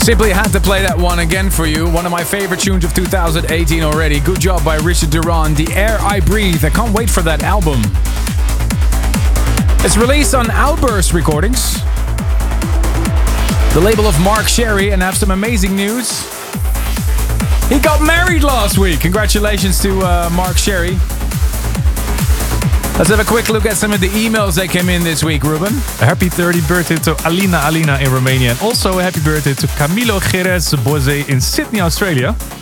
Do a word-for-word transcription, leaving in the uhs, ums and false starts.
Simply had to play that one again for you. One of my favorite tunes of two thousand eighteen already. Good job by Richard Durand. The Air I Breathe. I can't wait for that album. It's released on Outburst Recordings, the label of Mark Sherry, and I have some amazing news. He got married last week. Congratulations to uh, Mark Sherry. Let's have a quick look at some of the emails that came in this week, Ruben. A happy thirtieth birthday to Alina Alina in Romania. And also a happy birthday to Camilo Jerez Boze in Sydney, Australia.